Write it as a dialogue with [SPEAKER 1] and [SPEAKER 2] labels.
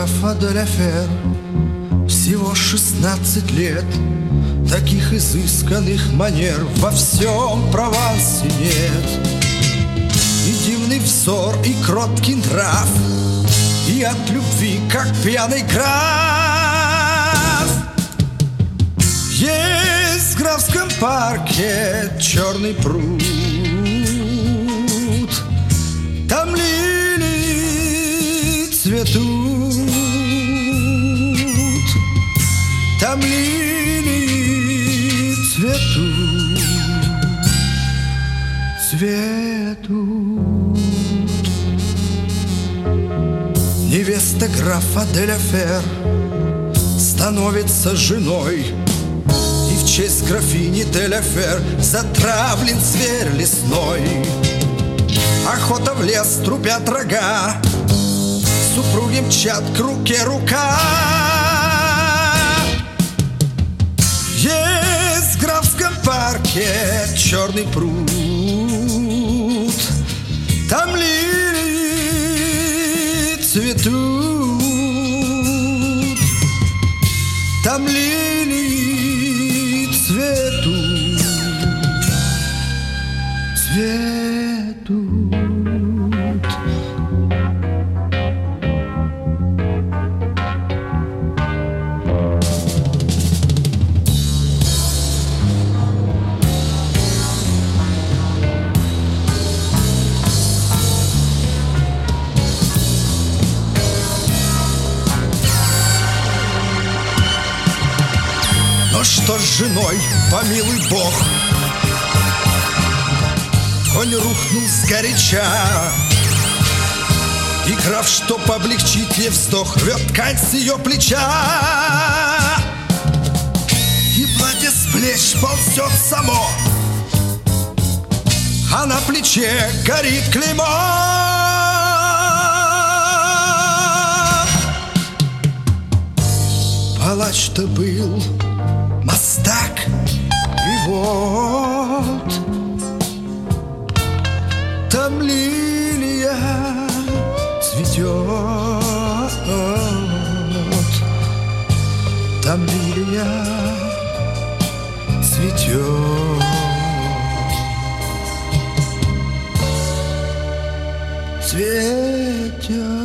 [SPEAKER 1] графа де ля Фер, всего 16 лет. Таких изысканных манер во всем Провансе нет. И дивный взор, и кроткий нрав, и от любви, как пьяный граф. Есть в графском парке черный пруд, там лилии цветут, там лилии цветут, цветут. Невеста графа де ля Фер становится женой, и в честь графини де ля Фер затравлен зверь лесной. Охота в лес, трубят рога, супруги мчат к руке рука. Есть в графском парке черный пруд, там лилии цветут, там лилии цветут, цветут. Но что с женой, помилуй Бог, конь рухнул сгоряча, и граф, чтоб облегчить ей вздох, рвет ткань с ее плеча. И платье с плеч ползет само, а на плече горит клеймо. Палач-то был мастак, и вот там лилия цветет, там лилия цветет, цветет.